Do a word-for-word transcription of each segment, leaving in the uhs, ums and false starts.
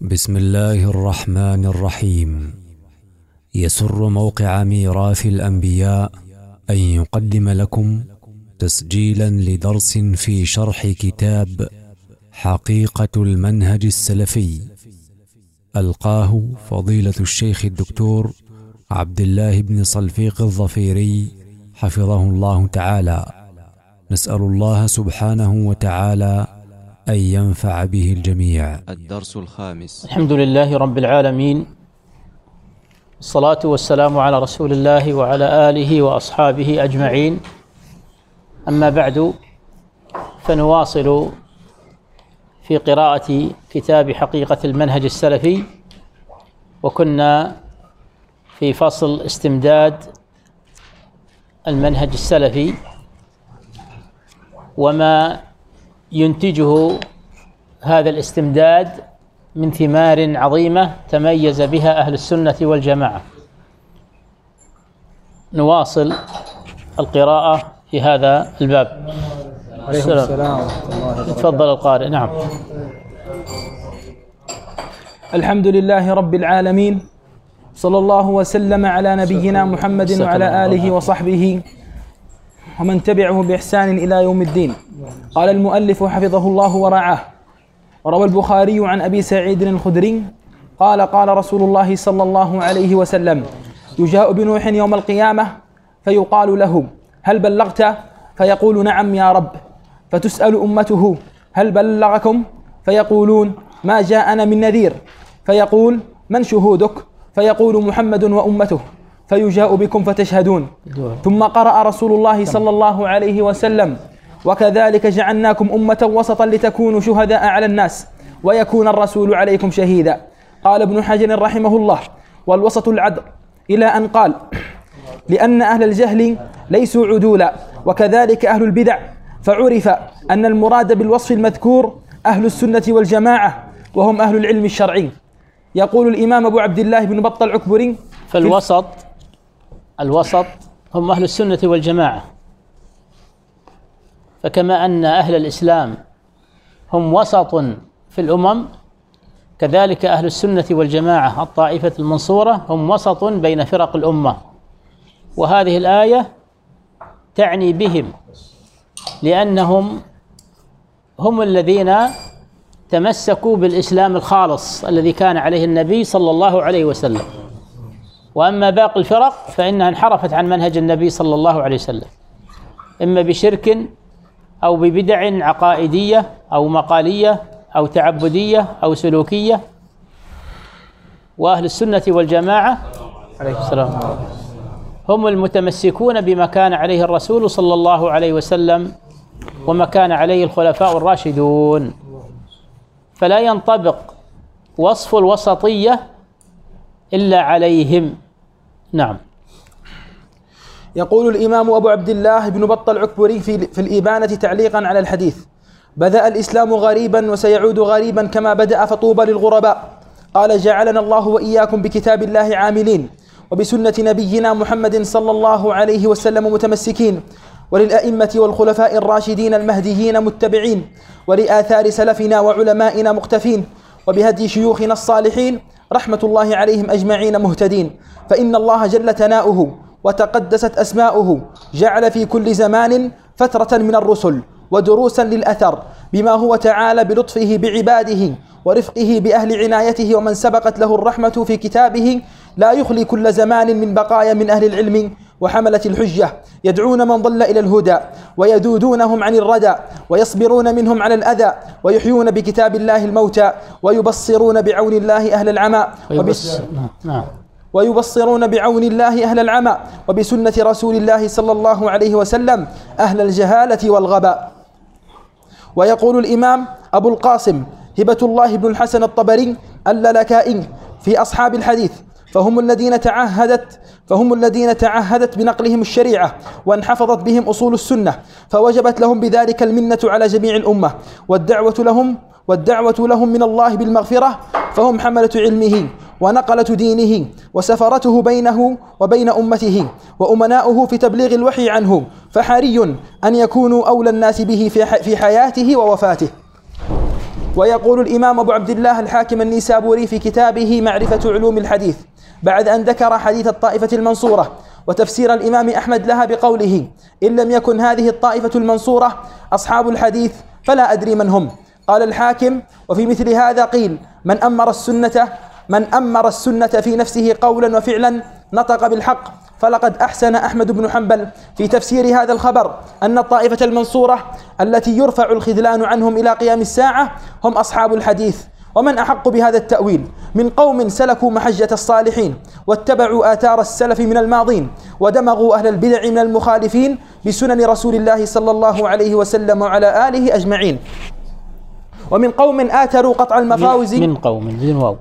بسم الله الرحمن الرحيم. يسر موقع ميراث الأنبياء أن يقدم لكم تسجيلا لدرس في شرح كتاب حقيقة المنهج السلفي، ألقاه فضيلة الشيخ الدكتور عبد الله بن صلفيق الظفيري حفظه الله تعالى. نسأل الله سبحانه وتعالى أن ينفع به الجميع. الدرس الخامس. الحمد لله رب العالمين، الصلاة والسلام على رسول الله وعلى آله وأصحابه أجمعين. أما بعد، فنواصل في قراءة كتاب حقيقة المنهج السلفي، وكنا في فصل استمداد المنهج السلفي وما ينتجه هذا الاستمداد من ثمار عظيمة تميز بها أهل السنة والجماعة. نواصل القراءة في هذا الباب. عليكم السلام ورحمة الله وبركاته. تفضل القارئ. نعم. الحمد لله رب العالمين، صلى الله وسلم على نبينا محمد وعلى آله وصحبه ومن تبعه بإحسان إلى يوم الدين. قال المؤلف حفظه الله ورعاه: وروى البخاري عن أبي سعيد الخدري قال: قال رسول الله صلى الله عليه وسلم: يجاء بنوح يوم القيامة فيقال له: هل بلغت؟ فيقول: نعم يا رب. فتسأل أمته: هل بلغكم؟ فيقولون: ما جاءنا من نذير. فيقول: من شهودك؟ فيقول: محمد وأمته. فيجاء بكم فتشهدون. ثم قرأ رسول الله صلى الله عليه وسلم: وكذلك جعلناكم أمة وسطا لتكونوا شهداء على الناس ويكون الرسول عليكم شهيدا. قال ابن حجر رحمه الله: والوسط العدل، إلى أن قال: لأن أهل الجهل ليسوا عدولا، وكذلك أهل البدع، فعرف أن المراد بالوصف المذكور أهل السنة والجماعة، وهم أهل العلم الشرعي. يقول الإمام أبو عبد الله بن بطة العكبري: فالوسط الوسط هم أهل السنة والجماعة، فكما أن أهل الإسلام هم وسط في الأمم، كذلك أهل السنة والجماعة الطائفة المنصورة هم وسط بين فرق الأمة. وهذه الآية تعني بهم، لأنهم هم الذين تمسكوا بالإسلام الخالص الذي كان عليه النبي صلى الله عليه وسلم. وأما باقي الفرق فإنها انحرفت عن منهج النبي صلى الله عليه وسلم، إما بشرك أو ببدع عقائدية أو مقالية أو تعبدية أو سلوكية. وأهل السنة والجماعة عليه السلام هم المتمسكون بما كان عليه الرسول صلى الله عليه وسلم وما كان عليه الخلفاء الراشدون، فلا ينطبق وصف الوسطية إلا عليهم. نعم. يقول الإمام أبو عبد الله بن بطة العكبري في, في الإبانة تعليقا على الحديث: بدأ الإسلام غريبا وسيعود غريبا كما بدأ، فطوبى للغرباء. قال: جعلنا الله وإياكم بكتاب الله عاملين، وبسنة نبينا محمد صلى الله عليه وسلم متمسكين، وللأئمة والخلفاء الراشدين المهديين متبعين، ولآثار سلفنا وعلمائنا مقتفين، وبهدي شيوخنا الصالحين رحمة الله عليهم أجمعين مهتدين. فإن الله جل ثناؤه وتقدست أسماؤه جعل في كل زمان فترة من الرسل ودروسا للأثر بما هو تعالى بلطفه بعباده ورفقه بأهل عنايته، ومن سبقت له الرحمة في كتابه لا يخلي كل زمان من بقايا من أهل العلم وحملة الحجة، يدعون من ضل إلى الهدى ويدودونهم عن الردى، ويصبرون منهم على الأذى، ويحيون بكتاب الله الموتى، ويبصرون بعون الله أهل العمى وبس... نعم. ويبصرون بعون الله أهل العمى، وبسنة رسول الله صلى الله عليه وسلم أهل الجهالة والغباء. ويقول الإمام أبو القاسم هبة الله بن الحسن الطبري اللالكائي في أصحاب الحديث: فهم الذين تعهدت فهم الذين تعهدت بنقلهم الشريعة وانحفظت بهم أصول السنة، فوجبت لهم بذلك المنة على جميع الأمة، والدعوة لهم والدعوة لهم من الله بالمغفرة، فهم حملة علمه ونقلة دينه وسفرته بينه وبين أمته وأمناؤه في تبليغ الوحي عنه، فحري أن يكونوا أولى الناس به في حياته ووفاته. ويقول الإمام أبو عبد الله الحاكم النيسابوري في كتابه معرفة علوم الحديث بعد أن ذكر حديث الطائفة المنصورة وتفسير الإمام أحمد لها بقوله: إن لم يكن هذه الطائفة المنصورة أصحاب الحديث فلا أدري من هم. قال الحاكم: وفي مثل هذا قيل: من أمر السنة من أمر السنة في نفسه قولا وفعلا نطق بالحق. فلقد أحسن أحمد بن حنبل في تفسير هذا الخبر أن الطائفة المنصورة التي يرفع الخذلان عنهم إلى قيام الساعة هم أصحاب الحديث. ومن أحق بهذا التأويل من قوم سلكوا محجة الصالحين واتبعوا آثار السلف من الماضين ودمغوا أهل البدع من المخالفين بسنن رسول الله صلى الله عليه وسلم وعلى آله أجمعين. ومن قوم آثروا قطع المفاوز. من قوم بدون واو.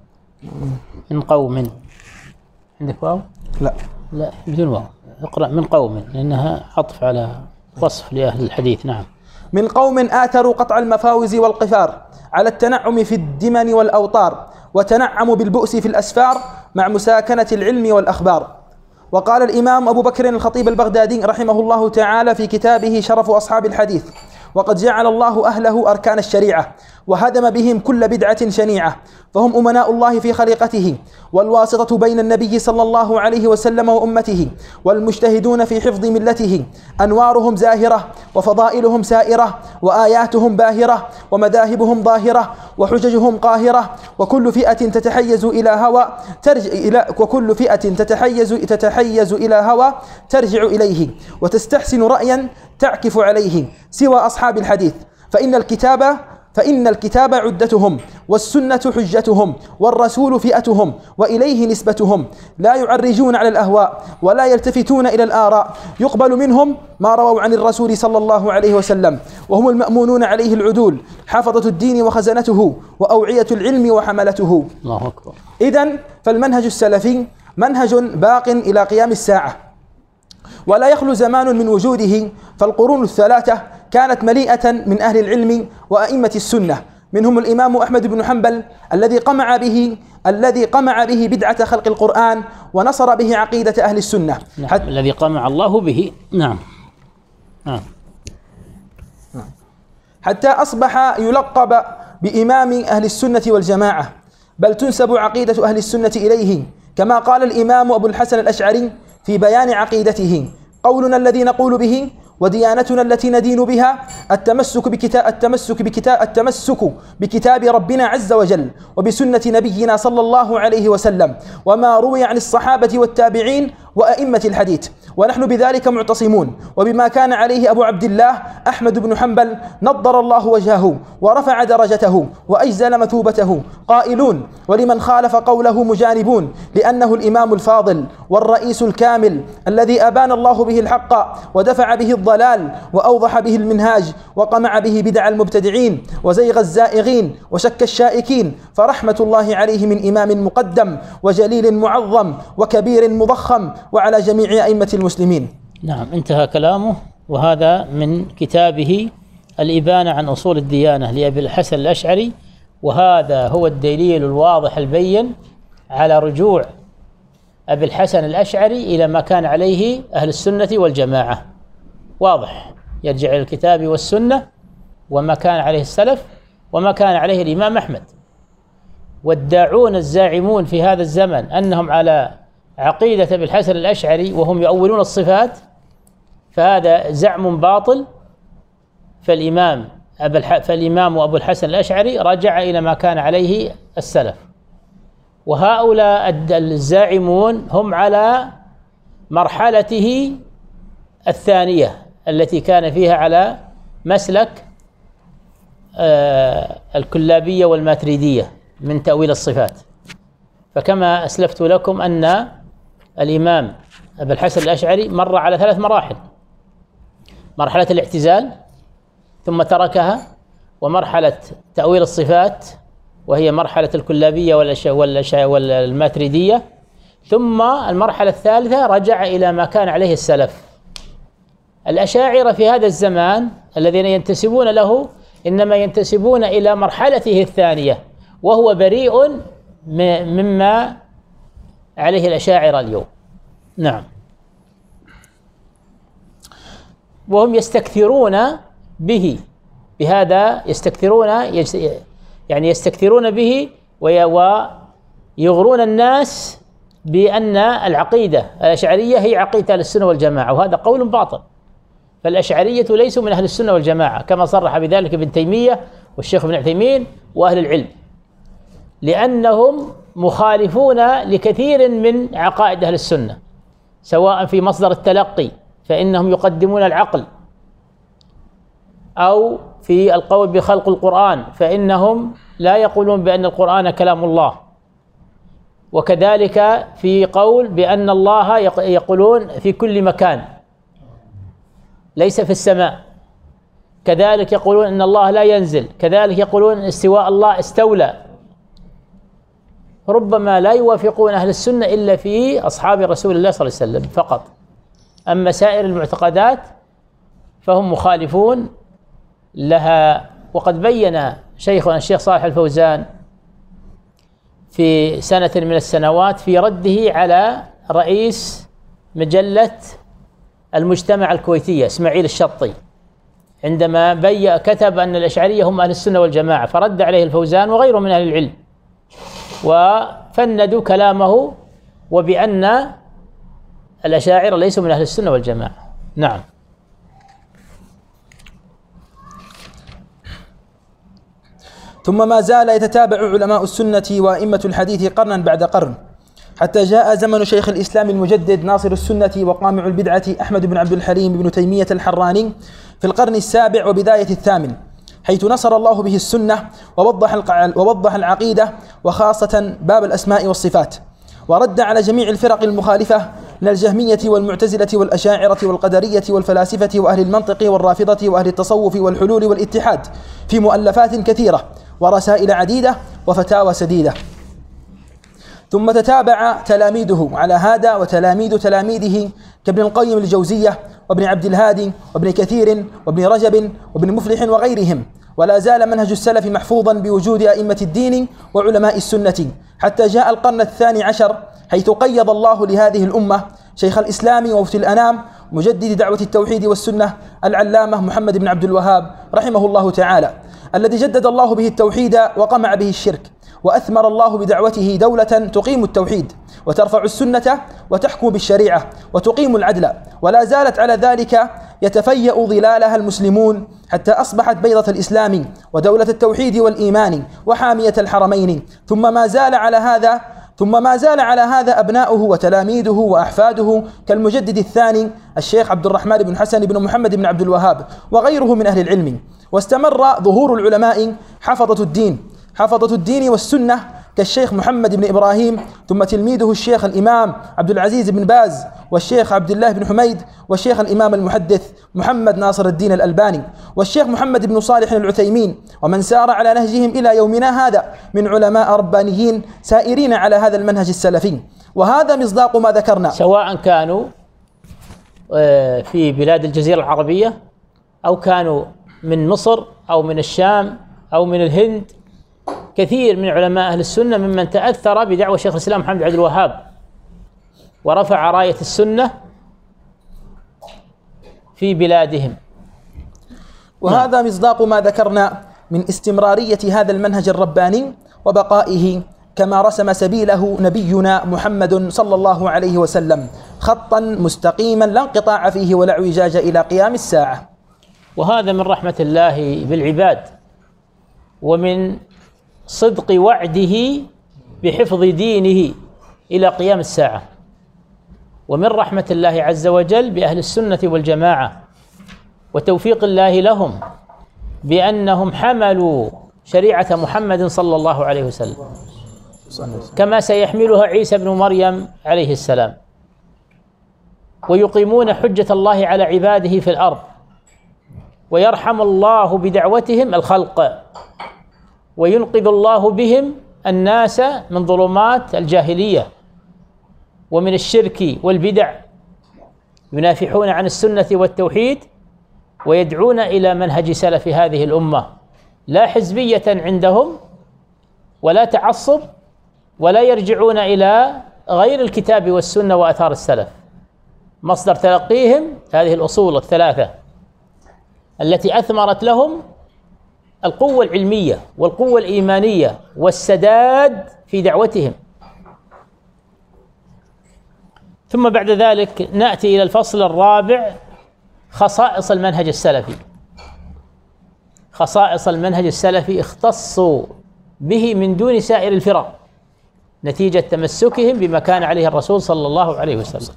من قوم عندك واو؟ لا لا بدون واو. اقرأ من قوم لأنها عطف على وصف لأهل الحديث. نعم. من قوم آثروا قطع المفاوز والقفار على التنعم في الدمن والأوطار وتنعموا بالبؤس في الأسفار مع مساكنة العلم والأخبار. وقال الإمام أبو بكر الخطيب البغدادي رحمه الله تعالى في كتابه شرف أصحاب الحديث: وقد جعل الله أهله أركان الشريعة وهدم بهم كل بدعة شنيعة، فهم أمناء الله في خليقته والواسطة بين النبي صلى الله عليه وسلم وأمته والمجتهدون في حفظ ملته، أنوارهم زاهرة وفضائلهم سائرة وآياتهم باهرة ومذاهبهم ظاهرة وحججهم قاهرة، وكل فئة تتحيز إلى هوى ترجع إلى وكل فئة تتحيز تتحيز إلى هوى ترجع إليه وتستحسن رأيا تعكف عليه سوى أصحاب الحديث، فإن الكتاب فإن الكتاب عدتهم والسنة حجتهم والرسول فئتهم وإليه نسبتهم، لا يعرجون على الأهواء ولا يلتفتون إلى الآراء، يقبل منهم ما رووا عن الرسول صلى الله عليه وسلم، وهم المأمونون عليه العدول، حافظة الدين وخزنته وأوعية العلم وحملته. الله أكبر. إذن فالمنهج السلفي منهج باق إلى قيام الساعة، ولا يخلو زمان من وجوده، فالقرون الثلاثة كانت مليئة من أهل العلم وأئمة السنة، منهم الإمام أحمد بن حنبل الذي قمع به الذي قمع به بدعة خلق القرآن ونصر به عقيدة أهل السنة. نعم. حتى الذي قمع الله به. نعم. نعم. حتى أصبح يلقب بإمام أهل السنة والجماعة، بل تنسب عقيدة أهل السنة إليه، كما قال الإمام أبو الحسن الأشعري في بيان عقيدته: قولنا الذي نقول به وديانتنا التي ندين بها التمسك بكتاب التمسك بكتاب التمسك بكتاب ربنا عز وجل وبسنة نبينا صلى الله عليه وسلم وما روي عن الصحابة والتابعين وأئمة الحديث، ونحن بذلك معتصمون وبما كان عليه أبو عبد الله أحمد بن حنبل نضر الله وجهه ورفع درجته وأجزل مثوبته، قائلون: ولمن خالف قوله مجانبون، لأنه الإمام الفاضل والرئيس الكامل الذي أبان الله به الحق ودفع به الضلال وأوضح به المنهاج وقمع به بدع المبتدعين وزيغ الزائغين وشك الشائكين، فرحمة الله عليه من إمام مقدم وجليل معظم وكبير مضخم وعلى جميع أئمة المسلمين. نعم، انتهى كلامه. وهذا من كتابه الإبانة عن أصول الديانة لأبي الحسن الأشعري، وهذا هو الدليل الواضح البين على رجوع أبي الحسن الأشعري إلى ما كان عليه أهل السنة والجماعة. واضح، يرجع إلى الكتاب والسنة وما كان عليه السلف وما كان عليه الإمام أحمد. والداعون الزاعمون في هذا الزمن أنهم على عقيدة أبي الحسن الأشعري وهم يؤولون الصفات، فهذا زعم باطل. فالإمام أبو فالإمام أبو الحسن الأشعري رجع إلى ما كان عليه السلف، وهؤلاء الزاعمون هم على مرحلته الثانية التي كان فيها على مسلك آه الكلابية والماتريدية من تأويل الصفات. فكما أسلفت لكم أن الإمام أبو الحسن الأشعري مر على ثلاث مراحل: مرحلة الاعتزال ثم تركها، ومرحلة تأويل الصفات وهي مرحلة الكلابية والماتريدية، ثم المرحلة الثالثة رجع إلى ما كان عليه السلف. الأشاعرة في هذا الزمان الذين ينتسبون له إنما ينتسبون إلى مرحلته الثانية، وهو بريء مما عليه الأشاعرة اليوم. نعم. وهم يستكثرون به بهذا يستكثرون يعني يستكثرون به ويغرون الناس بأن العقيدة الأشعرية هي عقيدة أهل السنة والجماعة، وهذا قول باطل. فالأشعرية ليسوا من أهل السنة والجماعة كما صرح بذلك ابن تيمية والشيخ ابن عثيمين وأهل العلم، لأنهم مخالفون لكثير من عقائد أهل السنة، سواء في مصدر التلقي فإنهم يقدمون العقل، أو في القول بخلق القرآن فإنهم لا يقولون بأن القرآن كلام الله، وكذلك في قول بأن الله يقولون في كل مكان ليس في السماء، كذلك يقولون أن الله لا ينزل، كذلك يقولون استواء الله استولى. ربما لا يوافقون أهل السنة إلا في أصحاب رسول الله صلى الله عليه وسلم فقط، أما سائر المعتقدات فهم مخالفون لها. وقد بين شيخنا الشيخ صالح الفوزان في سنة من السنوات في رده على رئيس مجلة المجتمع الكويتية إسماعيل الشطي، عندما بي كتب أن الأشعرية هم أهل السنة والجماعة، فرد عليه الفوزان وغيره من أهل العلم وفندوا كلامه وبأن الأشاعرة ليسوا من أهل السنة والجماعة. نعم. ثم ما زال يتتابع علماء السنة وأئمة الحديث قرنا بعد قرن، حتى جاء زمن شيخ الإسلام المجدد ناصر السنة وقامع البدعة أحمد بن عبد الحليم بن تيمية الحراني في القرن السابع وبداية الثامن، حيث نصر الله به السنة ووضح ووضح العقيدة وخاصة باب الأسماء والصفات، ورد على جميع الفرق المخالفة من الجهمية والمعتزلة والأشاعرة والقدرية والفلاسفة وأهل المنطق والرافضة وأهل التصوف والحلول والاتحاد في مؤلفات كثيرة ورسائل عديدة وفتاوى سديدة. ثم تتابع تلاميذه على هذا وتلاميذ تلاميذه كابن القيم الجوزية وابن عبد الهادي وابن كثير وابن رجب وابن مفلح وغيرهم، ولا زال منهج السلف محفوظا بوجود أئمة الدين وعلماء السنة، حتى جاء القرن الثاني عشر حيث قيض الله لهذه الأمة شيخ الإسلام ومفتي الأنام مجدد دعوة التوحيد والسنة العلامة محمد بن عبد الوهاب رحمه الله تعالى، الذي جدد الله به التوحيد وقمع به الشرك، وأثمر الله بدعوته دولة تقيم التوحيد وترفع السنة وتحكم بالشريعة وتقيم العدل، ولا زالت على ذلك يتفيأ ظلالها المسلمون حتى أصبحت بيضة الإسلام ودولة التوحيد والإيمان وحامية الحرمين. ثم ما زال على هذا ثم ما زال على هذا أبناؤه وتلاميذه وأحفاده كالمجدد الثاني الشيخ عبد الرحمن بن حسن بن محمد بن عبد الوهاب وغيره من أهل العلم. واستمر ظهور العلماء حفظة الدين حفظة الدين والسنة كالشيخ محمد بن إبراهيم، ثم تلميذه الشيخ الإمام عبد العزيز بن باز والشيخ عبد الله بن حميد والشيخ الإمام المحدث محمد ناصر الدين الألباني والشيخ محمد بن صالح العثيمين، ومن سار على نهجهم إلى يومنا هذا من علماء ربانيين سائرين على هذا المنهج السلفي. وهذا مصداق ما ذكرنا، سواء كانوا في بلاد الجزيرة العربية أو كانوا من مصر أو من الشام أو من الهند. كثير من علماء أهل السنة ممن تأثر بدعوة شيخ الإسلام محمد بن عبد الوهاب ورفع راية السنة في بلادهم. وهذا مصداق ما ذكرنا من استمرارية هذا المنهج الرباني وبقائه كما رسم سبيله نبينا محمد صلى الله عليه وسلم، خطا مستقيما لا انقطاع فيه ولا اعوجاج إلى قيام الساعة. وهذا من رحمة الله بالعباد ومن صدق وعده بحفظ دينه إلى قيام الساعة، ومن رحمة الله عز وجل بأهل السنة والجماعة وتوفيق الله لهم بأنهم حملوا شريعة محمد صلى الله عليه وسلم كما سيحملها عيسى بن مريم عليه السلام، ويقيمون حجة الله على عباده في الأرض، ويرحم الله بدعوتهم الخلق، وينقذ الله بهم الناس من ظلمات الجاهلية ومن الشرك والبدع، ينافحون عن السنة والتوحيد ويدعون إلى منهج سلف هذه الأمة، لا حزبية عندهم ولا تعصب، ولا يرجعون إلى غير الكتاب والسنة وأثار السلف. مصدر تلقيهم هذه الأصول الثلاثة التي أثمرت لهم القوة العلمية والقوة الإيمانية والسداد في دعوتهم. ثم بعد ذلك نأتي إلى الفصل الرابع، خصائص المنهج السلفي. خصائص المنهج السلفي اختصوا به من دون سائر الفرق نتيجة تمسكهم بما كان عليه الرسول صلى الله عليه وسلم.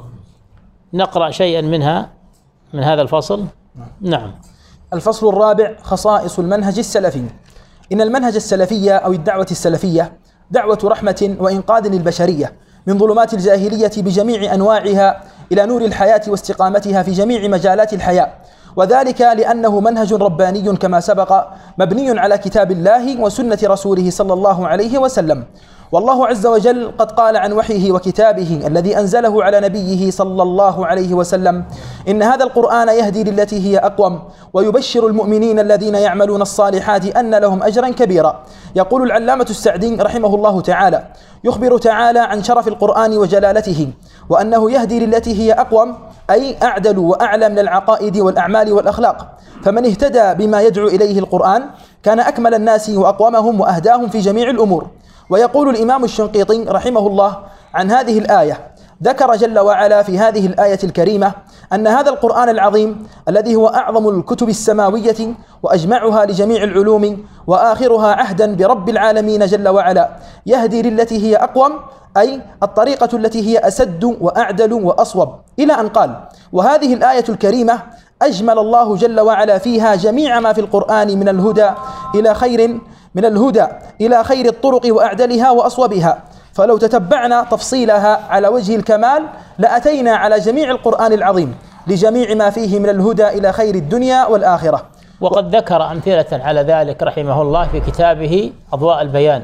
نقرأ شيئا منها من هذا الفصل. نعم. الفصل الرابع، خصائص المنهج السلفي. إن المنهج السلفي أو الدعوة السلفية دعوة رحمة وإنقاذ للبشرية من ظلمات الجاهلية بجميع أنواعها إلى نور الحياة واستقامتها في جميع مجالات الحياة، وذلك لأنه منهج رباني كما سبق، مبني على كتاب الله وسنة رسوله صلى الله عليه وسلم. والله عز وجل قد قال عن وحيه وكتابه الذي أنزله على نبيه صلى الله عليه وسلم: إن هذا القرآن يهدي للتي هي أقوم ويبشر المؤمنين الذين يعملون الصالحات أن لهم أجرا كبيرا. يقول العلامة السعدي رحمه الله تعالى: يخبر تعالى عن شرف القرآن وجلالته، وأنه يهدي للتي هي أقوم، أي أعدل وأعلى من العقائد والأعمال والأخلاق. فمن اهتدى بما يدعو إليه القرآن كان أكمل الناس وأقومهم وأهداهم في جميع الأمور. ويقول الإمام الشنقيطي رحمه الله عن هذه الآية: ذكر جل وعلا في هذه الآية الكريمة أن هذا القرآن العظيم الذي هو أعظم الكتب السماوية وأجمعها لجميع العلوم وآخرها عهدا برب العالمين جل وعلا يهدي للتي هي أقوم، أي الطريقة التي هي أسد وأعدل وأصوب، إلى أن قال: وهذه الآية الكريمة أجمل الله جل وعلا فيها جميع ما في القرآن من الهدى إلى خير من الهدى إلى خير الطرق وأعدلها وأصوبها. فلو تتبعنا تفصيلها على وجه الكمال لأتينا على جميع القرآن العظيم لجميع ما فيه من الهدى إلى خير الدنيا والآخرة. وقد ذكر أمثلة على ذلك رحمه الله في كتابه أضواء البيان،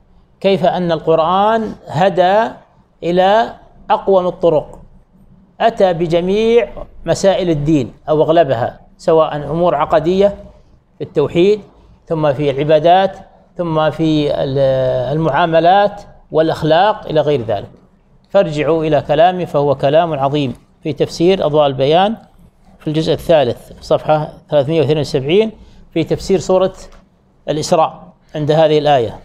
كيف أن القرآن هدى إلى أقوم الطرق، أتى بجميع مسائل الدين أو أغلبها، سواء أمور عقدية في التوحيد، ثم في العبادات، ثم في المعاملات والأخلاق إلى غير ذلك. فارجعوا إلى كلامه فهو كلام عظيم في تفسير أضواء البيان في الجزء الثالث صفحة ثلاثمائة واثنين وسبعين في تفسير سورة الإسراء عند هذه الآية،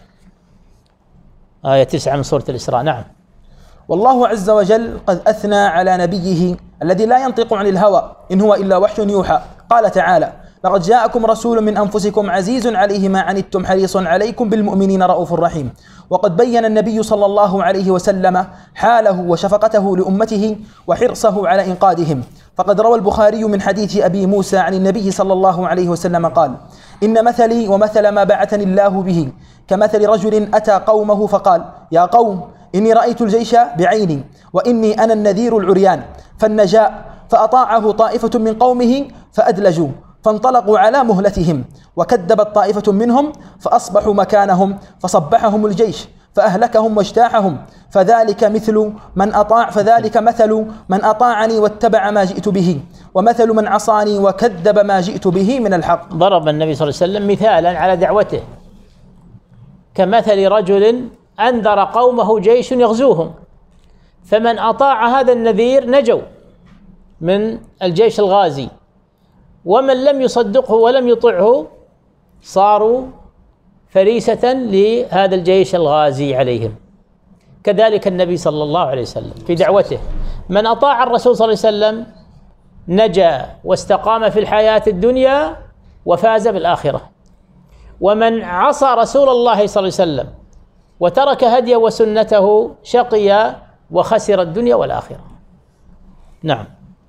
آية تسعة من سورة الإسراء. نعم. والله عز وجل قد أثنى على نبيه الذي لا ينطق عن الهوى إن هو إلا وحي يوحى. قال تعالى: لقد جاءكم رسول من أنفسكم عزيز عليه ما عنتم حريص عليكم بالمؤمنين رؤوف رحيم. وقد بين النبي صلى الله عليه وسلم حاله وشفقته لأمته وحرصه على إنقاذهم. فقد روى البخاري من حديث أبي موسى عن النبي صلى الله عليه وسلم قال: إن مثلي ومثل ما بعثني الله به كمثل رجل أتى قومه فقال: يا قوم إني رأيت الجيش بعيني وإني أنا النذير العريان، فالنجاء فأطاعه طائفة من قومه فأدلجوا، فانطلقوا على مهلتهم، وكذبت طائفة منهم فأصبحوا مكانهم فصبحهم الجيش فأهلكهم واجتاحهم، فذلك مثل من أطاع فذلك مثل من أطاعني واتبع ما جئت به، ومثل من عصاني وكذب ما جئت به من الحق. ضرب النبي صلى الله عليه وسلم مثالا على دعوته كمثل رجل أنذر قومه جيش يغزوهم، فمن أطاع هذا النذير نجوا من الجيش الغازي، ومن لم يصدقه ولم يطعه صاروا فريسة لهذا الجيش الغازي عليهم. كذلك النبي صلى الله عليه وسلم في دعوته، من أطاع الرسول صلى الله عليه وسلم نجا واستقام في الحياة الدنيا وفاز بالآخرة، ومن عصى رسول الله صلى الله عليه وسلم وترك هديه وسنته شقي وخسر الدنيا والآخرة. نعم.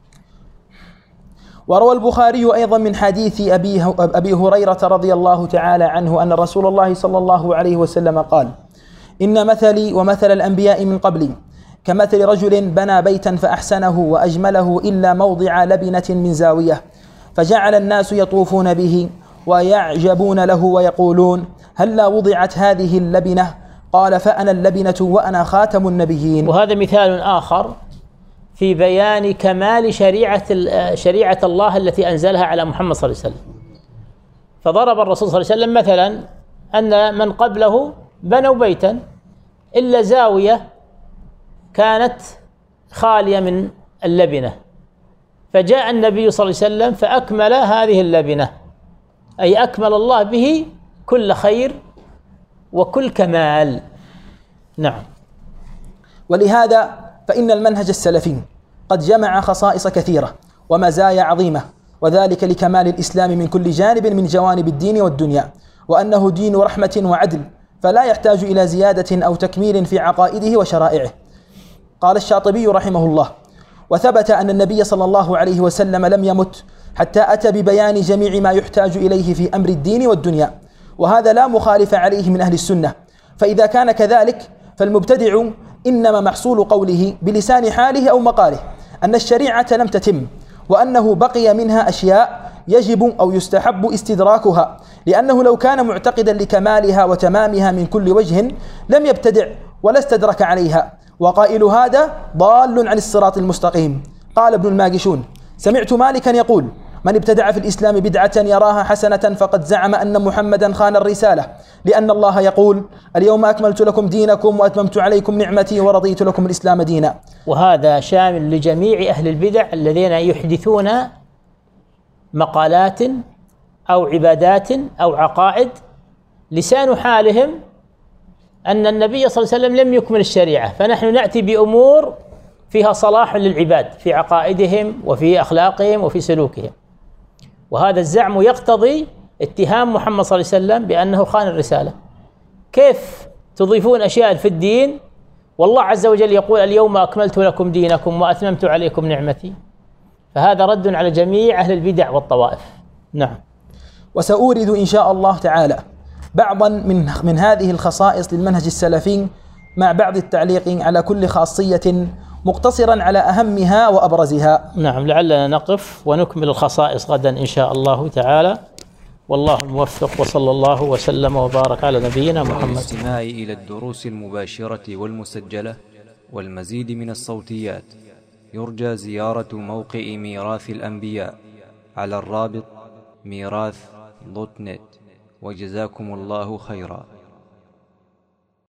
وروى البخاري أيضا من حديث أبي, أبي هريرة رضي الله تعالى عنه أن رسول الله صلى الله عليه وسلم قال: إن مثلي ومثل الأنبياء من قبلي كمثل رجل بنى بيتا فأحسنه وأجمله إلا موضع لبنة من زاوية، فجعل الناس يطوفون به ويعجبون له ويقولون: هلا وضعت هذه اللبنة؟ قال: فأنا اللبنة وأنا خاتم النبيين. وهذا مثال آخر في بيان كمال شريعة شريعة الله التي أنزلها على محمد صلى الله عليه وسلم. فضرب الرسول صلى الله عليه وسلم مثلا أن من قبله بنوا بيتا إلا زاوية كانت خالية من اللبنة، فجاء النبي صلى الله عليه وسلم فأكمل هذه اللبنة أي أكمل الله به كل خير وكل كمال. نعم. ولهذا فإن المنهج السلفي قد جمع خصائص كثيرة ومزايا عظيمة، وذلك لكمال الإسلام من كل جانب من جوانب الدين والدنيا، وأنه دين رحمة وعدل، فلا يحتاج إلى زيادة أو تكميل في عقائده وشرائعه. قال الشاطبي رحمه الله: وثبت أن النبي صلى الله عليه وسلم لم يمت حتى أتى ببيان جميع ما يحتاج إليه في أمر الدين والدنيا، وهذا لا مخالف عليه من أهل السنة. فإذا كان كذلك فالمبتدع إنما محصول قوله بلسان حاله أو مقاله أن الشريعة لم تتم، وأنه بقي منها أشياء يجب أو يستحب استدراكها، لأنه لو كان معتقدا لكمالها وتمامها من كل وجه لم يبتدع ولا استدرك عليها، وقائل هذا ضال عن الصراط المستقيم. قال ابن الماجشون: سمعت مالكا يقول: من ابتدع في الإسلام بدعة يراها حسنة فقد زعم أن محمدا خان الرسالة، لأن الله يقول: اليوم أكملت لكم دينكم وأتممت عليكم نعمتي ورضيت لكم الإسلام دينا. وهذا شامل لجميع أهل البدع الذين يحدثون مقالات أو عبادات أو عقائد لسان حالهم أن النبي صلى الله عليه وسلم لم يكمل الشريعة، فنحن نأتي بأمور فيها صلاح للعباد في عقائدهم وفي أخلاقهم وفي سلوكهم، وهذا الزعم يقتضي اتهام محمد صلى الله عليه وسلم بأنه خان الرسالة. كيف تضيفون أشياء في الدين والله عز وجل يقول: اليوم أكملت لكم دينكم وأتممت عليكم نعمتي؟ فهذا رد على جميع أهل البدع والطوائف. نعم. وسأورد إن شاء الله تعالى بعضا من من هذه الخصائص للمنهج السلفي مع بعض التعليق على كل خاصية مقتصرا على أهمها وأبرزها. نعم، لعلنا نقف ونكمل الخصائص غدا إن شاء الله تعالى، والله الموفق، وصلى الله وسلم وبارك على نبينا محمد. للاستماع إلى الدروس المباشرة والمسجلة والمزيد من الصوتيات يرجى زيارة موقع ميراث الأنبياء على الرابط ميراث دوت نت، وجزاكم الله خيرا.